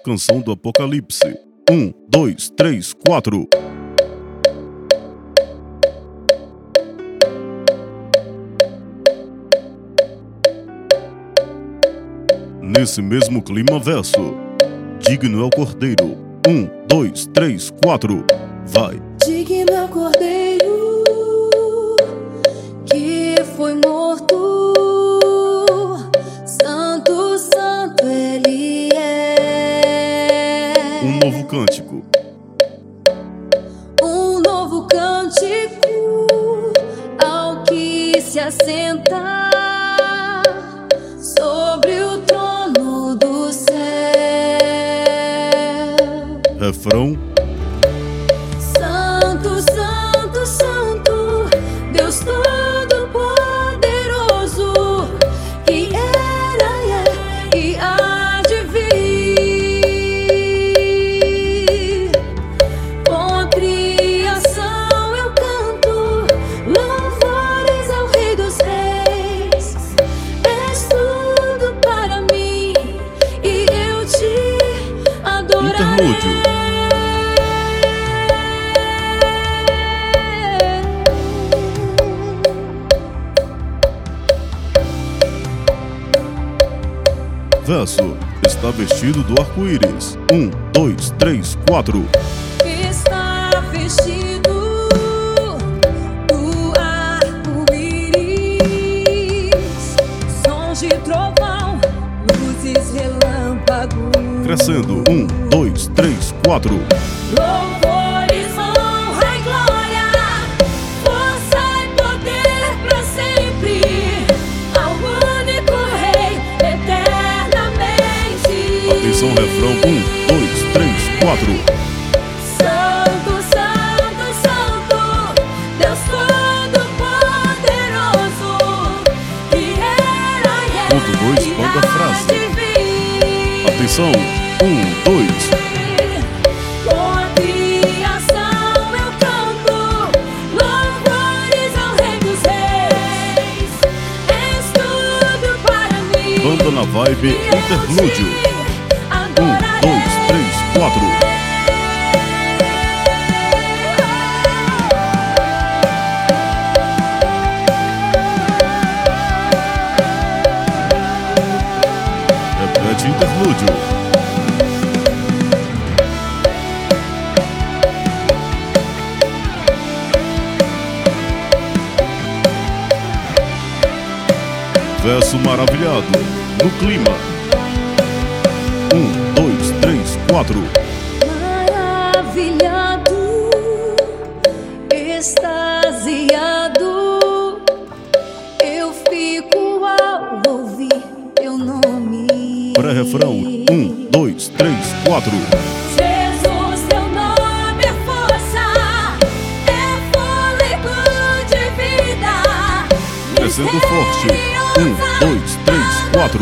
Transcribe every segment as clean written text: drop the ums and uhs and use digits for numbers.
Canção do Apocalipse. 1, 2, 3, 4. Nesse mesmo clima, verso. Digno é o Cordeiro. 1, 2, 3, 4. Vai. Digno é o Cordeiro que foi morto. Santo, santo ele é. Um novo cântico. Um novo cântico ao que se assenta sobre o trono do céu. Refrão. Santo, santo, santo, Deus Todo-Poderoso, que era e é e há de vir. Com a criação eu canto louvores ao Rei dos Reis. És tudo para mim e eu te adorarei. Interlúdio. Verso. Está vestido do arco-íris. 1, 2, 3, 4. Está vestido do arco-íris, sons de trovão, luzes, relâmpagos. Crescendo. 1, 2, 3, 4. Louvores, honra e glória, força e poder pra sempre, ao único Rei eternamente. Atenção, refrão. 1, 2, 3, 4. Santo, santo, santo, Deus Todo-Poderoso, que era e é Ponto 2, e banda há frase. de vir. Atenção. 1, 2. Com a criação eu canto louvores ao Rei dos Reis. És tudo para mim. Banda na vibe. E eu Interlúdio. te 1, 2, 3, 4. Repete interlúdio. Verso maravilhado. No clima. 1, 2, 3, 4. Maravilhado, extasiado, eu fico ao ouvir teu nome. Pré-refrão. 1, 2, 3, 4. Jesus, teu nome é força, é fôlego de vida. Descendo forte. 1, 2, 3, 4.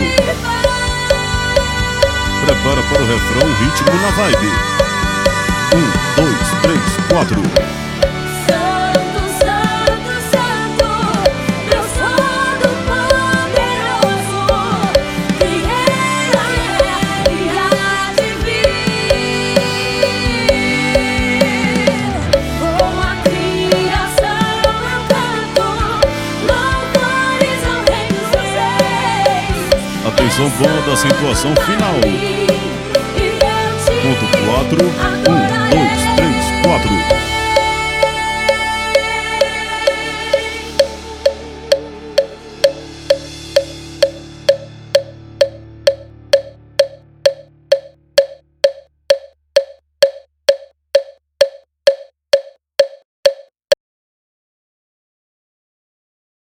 Prepara para o refrão, ritmo na vibe. 1, 2, 3, 4. Santo, santo, santo, Deus Todo-Poderoso, que era e há de vir. Com a criação eu canto louvores ao Rei dos Reis. Atenção, banda, acentuação final. Ponto 4.